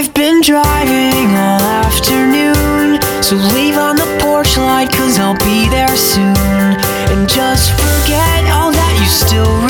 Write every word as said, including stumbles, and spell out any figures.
I've been driving all afternoon, so leave on the porch light, cause I'll be there soon. And just forget all that you still